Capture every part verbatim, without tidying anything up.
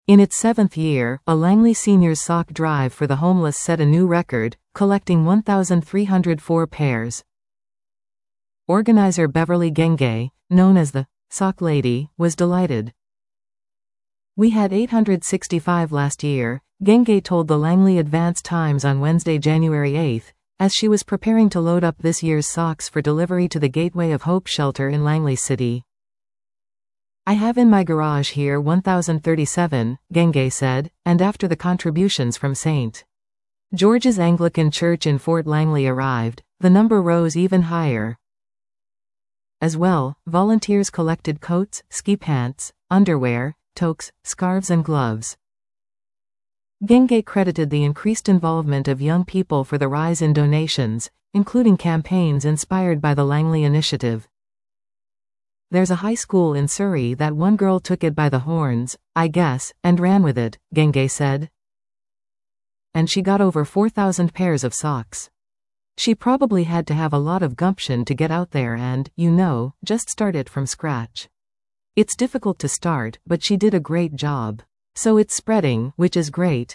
In its seventh year, a Langley Seniors Sock Drive for the Homeless set a new record, collecting one thousand three hundred four pairs. Organizer Beverly Genge, known as the Sock Lady, was delighted. "We had eight hundred sixty-five last year," Genge told the Langley Advance Times on Wednesday, January eighth, as she was preparing to load up this year's socks for delivery to the Gateway of Hope shelter in Langley City. "I have in my garage here one thousand thirty-seven, Genge said, and after the contributions from Saint George's Anglican Church in Fort Langley arrived, the number rose even higher. As well, volunteers collected coats, ski pants, underwear, toques, scarves and gloves. Genge credited the increased involvement of young people for the rise in donations, including campaigns inspired by the Langley Initiative. "There's a high school in Surrey that one girl took it by the horns, I guess, and ran with it," Genge said. "And she got over four thousand pairs of socks. She probably had to have a lot of gumption to get out there and, you know, just start it from scratch. It's difficult to start, but she did a great job. So it's spreading, which is great."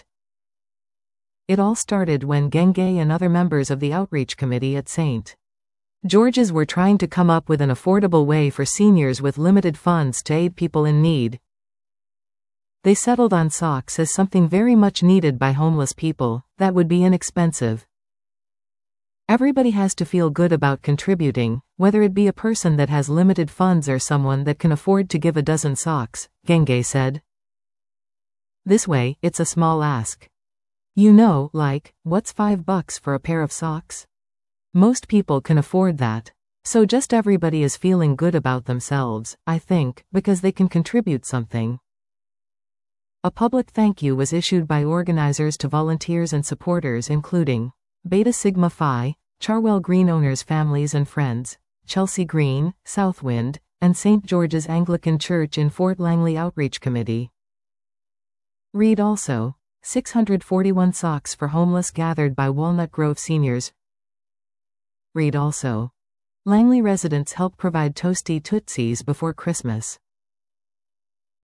It all started when Genge and other members of the outreach committee at Saint George's were trying to come up with an affordable way for seniors with limited funds to aid people in need. They settled on socks as something very much needed by homeless people, that would be inexpensive. "Everybody has to feel good about contributing, whether it be a person that has limited funds or someone that can afford to give a dozen socks," Genge said. "This way, it's a small ask. You know, like, what's five bucks for a pair of socks? Most people can afford that. So just everybody is feeling good about themselves, I think, because they can contribute something." A public thank you was issued by organizers to volunteers and supporters including Beta Sigma Phi, Charwell Green owners' families and friends, Chelsea Green, Southwind, and Saint George's Anglican Church in Fort Langley Outreach Committee. Read also, six hundred forty-one socks for homeless gathered by Walnut Grove seniors. Read also, Langley residents help provide toasty Tootsies before Christmas.